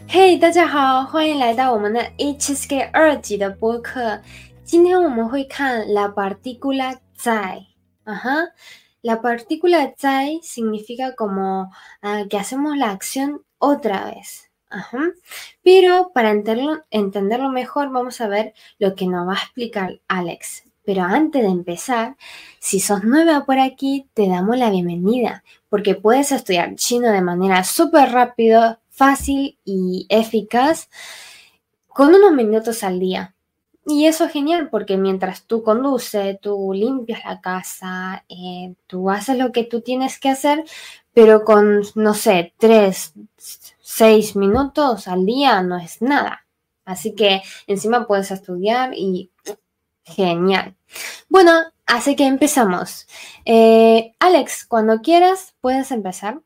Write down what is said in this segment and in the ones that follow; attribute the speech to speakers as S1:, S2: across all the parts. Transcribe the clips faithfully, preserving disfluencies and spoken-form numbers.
S1: 嘿，大家好，欢迎来到我们的 H S K 二级的播客。今天我们会看 la partícula 在。Ajá. La partícula 在 significa como uh, que hacemos la acción otra vez. Ajá. Pero para entenderlo, entenderlo mejor, vamos a ver lo que nos va a explicar Alex. Pero antes de empezar, si sos nueva por aquí, te damos la bienvenida, porque puedes estudiar chino de manera súper rápido, fácil y eficaz con unos minutos al día. Y eso es genial porque mientras tú conduces, tú limpias la casa, eh, tú haces lo que tú tienes que hacer, pero con, no sé, tres, seis minutos al día no es nada. Así que encima puedes estudiar y genial. Bueno, así que empezamos. Eh, Alex, cuando quieras, puedes empezar.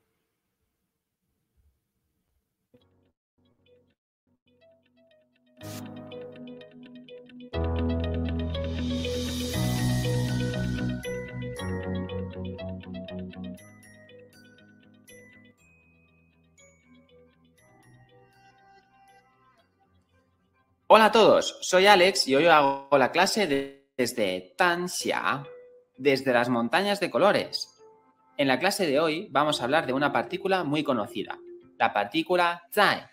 S2: Hola a todos, soy Alex y hoy hago la clase de, desde Tanxia, desde las montañas de colores. En la clase de hoy vamos a hablar de una partícula muy conocida, la partícula zai.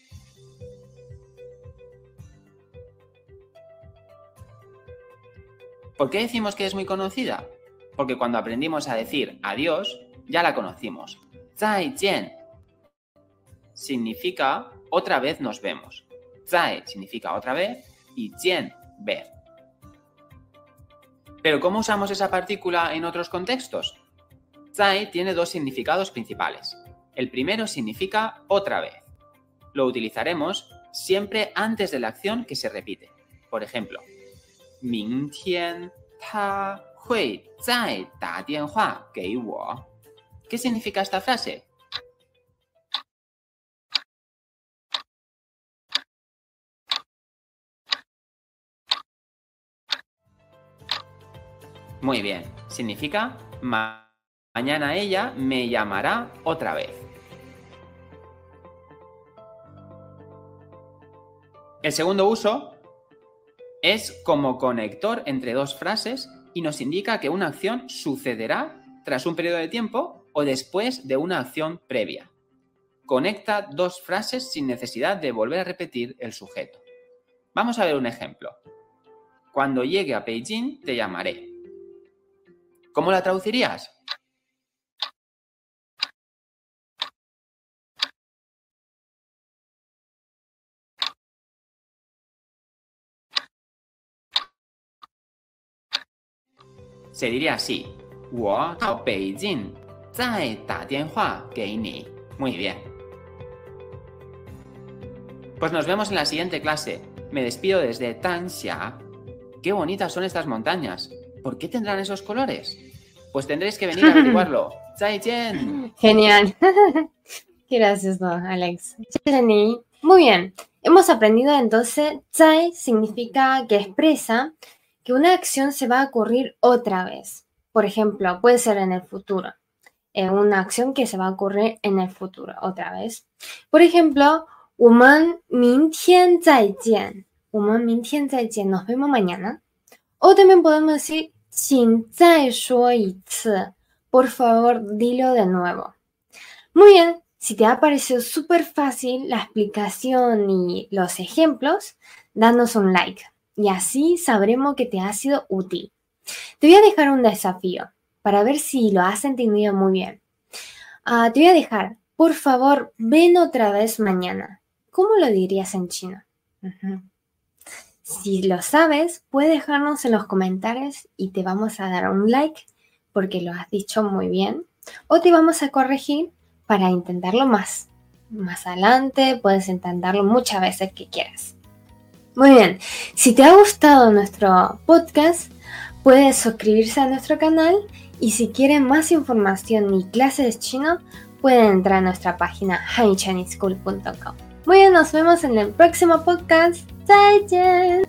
S2: ¿Por qué decimos que es muy conocida? Porque cuando aprendimos a decir adiós, ya la conocimos. Zai jian significa otra vez nos vemos. Zai significa otra vez y jian, ver. ¿Pero cómo usamos esa partícula en otros contextos? Zai tiene dos significados principales. El primero significa otra vez. Lo utilizaremos siempre antes de la acción que se repite. Por ejemplo, 明天他会再打电话给我. ¿Qué significa esta frase? Muy bien, significa ma- mañana ella me llamará otra vez. El segundo uso es como conector entre dos frases y nos indica que una acción sucederá tras un periodo de tiempo o después de una acción previa. Conecta dos frases sin necesidad de volver a repetir el sujeto. Vamos a ver un ejemplo. Cuando llegue a Beijing te llamaré. ¿Cómo la traducirías? Se diría así. 我到北京再打电话给你. Muy bien. Pues nos vemos en la siguiente clase. Me despido desde Tanxia. Qué bonitas son estas montañas. ¿Por qué tendrán esos colores? Pues tendréis que venir a averiguarlo. ¡Zaijian!
S1: Genial. Gracias, no, Alex. Jenny. Muy bien. Hemos aprendido entonces, zai significa que expresa que una acción se va a ocurrir otra vez. Por ejemplo, puede ser en el futuro. Eh, una acción que se va a ocurrir en el futuro otra vez. Por ejemplo, 我们明天再见. 我们明天再见. Nos vemos mañana. O también podemos decir 请再说一次. Por favor, dilo de nuevo. Muy bien. Si te ha parecido súper fácil la explicación y los ejemplos, danos un like. Y así sabremos que te ha sido útil. Te voy a dejar un desafío para ver si lo has entendido muy bien. Uh, te voy a dejar, por favor, ven otra vez mañana. ¿Cómo lo dirías en chino? Uh-huh. Si lo sabes, puedes dejarnos en los comentarios y te vamos a dar un like porque lo has dicho muy bien. O te vamos a corregir para intentarlo más. Más adelante puedes intentarlo muchas veces que quieras. Muy bien, si te ha gustado nuestro podcast, puedes suscribirse a nuestro canal y si quieren más información y clases de chino, pueden entrar a nuestra página han yu chinese school punto com. Muy bien, nos vemos en el próximo podcast. 再见